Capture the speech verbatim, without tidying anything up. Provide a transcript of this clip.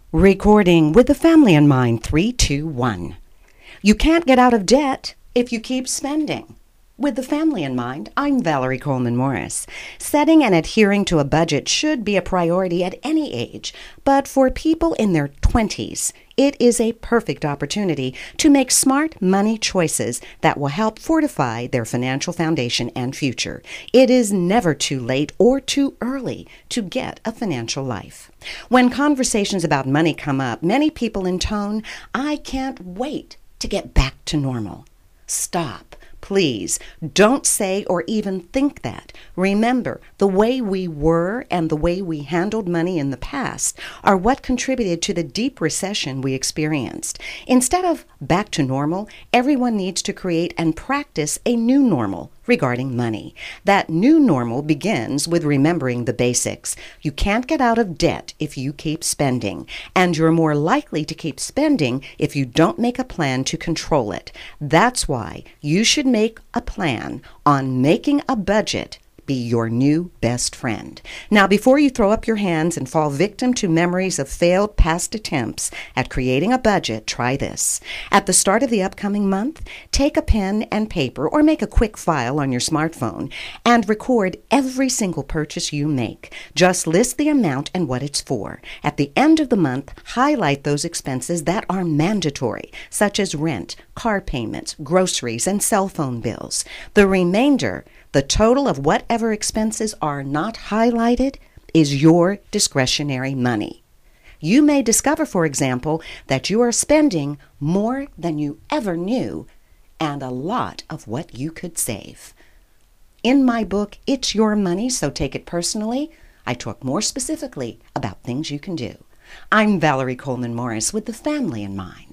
Recording with the family in mind. Three, two, one. You can't get out of debt if you keep spending. With the family in mind, I'm Valerie Coleman Morris. Setting and adhering to a budget should be a priority at any age, but for people in their twenties, it is a perfect opportunity to make smart money choices that will help fortify their financial foundation and future. It is never too late or too early to get a financial life. When conversations about money come up, many people intone, "I can't wait to get back to normal." Stop. Please, don't say or even think that. Remember, the way we were and the way we handled money in the past are what contributed to the deep recession we experienced. Instead of back to normal, everyone needs to create and practice a new normal regarding money. That new normal begins with remembering the basics. You can't get out of debt if you keep spending, and you're more likely to keep spending if you don't make a plan to control it. That's why you should make a plan on making a budget be your new best friend. Now, before you throw up your hands and fall victim to memories of failed past attempts at creating a budget, try this. At the start of the upcoming month, take a pen and paper or make a quick file on your smartphone and record every single purchase you make. Just list the amount and what it's for. At the end of the month, highlight those expenses that are mandatory, such as rent, car payments, groceries, and cell phone bills. The remainder, the total of whatever expenses are not highlighted, is your discretionary money. You may discover, for example, that you are spending more than you ever knew and a lot of what you could save. In my book, It's Your Money, So Take It Personally, I talk more specifically about things you can do. I'm Valerie Coleman Morris with the family in mind.